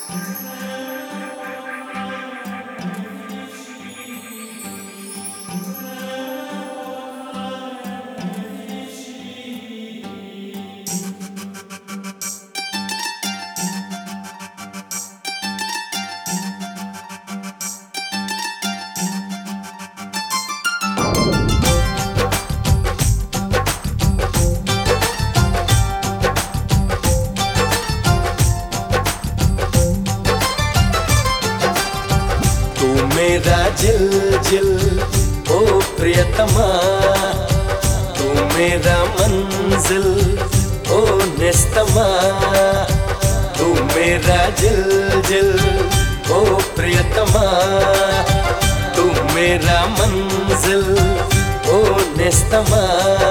मेरा जिल जिल ओ प्रियतमा तू मेरा मंजिल ओ निस्तमा तू मेरा जिल जिल ओ प्रियतमा तू मेरा मंजिल ओ निस्तमा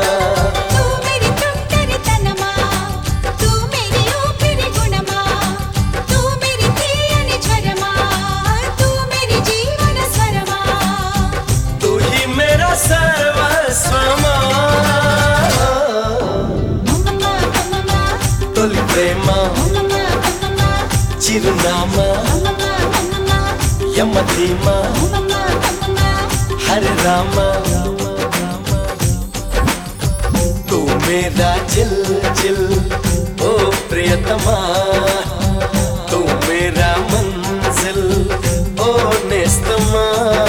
తొలి ప్రేమ చిరునామా యమధీమా హరే రామ తూ మేరా జిల్ జిల్ ఓ ప్రియతమా తూ మేరా మంజిల్ ఓ నేస్తమా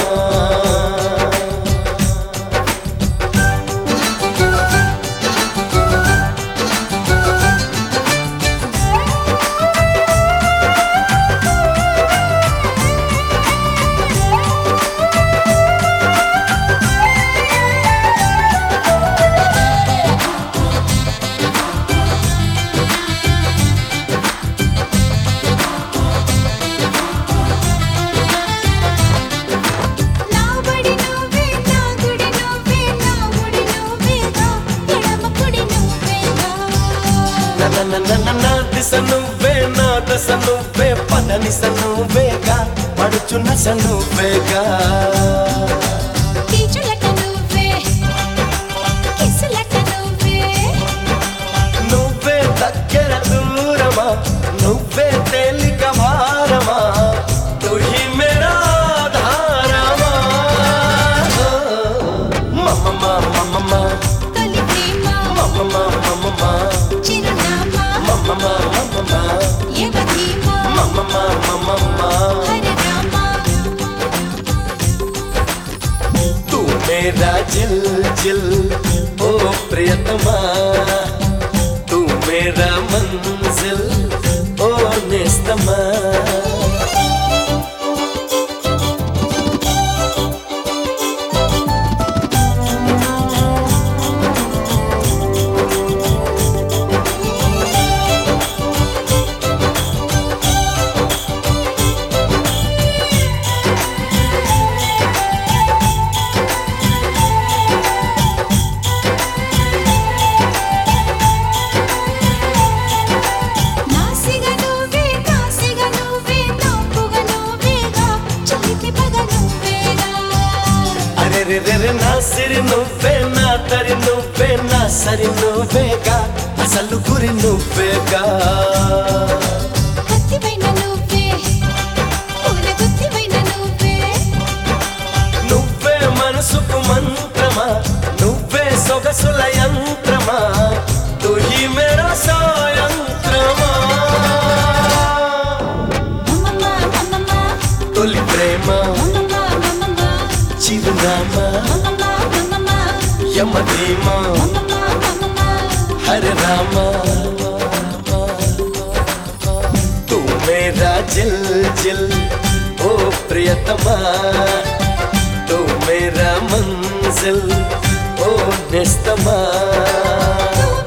దిశ నువ్వే నా దశ నువ్వే పదనిస నువ్వేగా పడుచున్నస నువ్వేగా నువ్వే దగ్గర దూరమా నువ్వే తేలిక భారమా తుహి మేరా ధారమా మమ్మమ్మా మమ్మమ్మా మమ్మమ్మా మమ్మమ్మా Mama, mama, yevadima. Mama, mama, mama. Hare Rama. तू मेरा जिल जिल ओ प्रियतमा तू मेरा मंजिल ओ निस्तमा నా సిరి నువ్వే నా తరి నువ్వే నా సరి నువ్వేగా అసలు గురి నువ్వేగా నువ్వే మనసుకు మంత్రమా నువ్వే సొగసుల యంత్రమా తుహి మేరా సాయంత్రమా తొలి ప్రేమ చిరునామా యమధీమా హరే రామ తూ మేరా జిల్ జిల్ ఓ ప్రియతమా తూ మేరా మంజిల్ ఓ నిస్తమా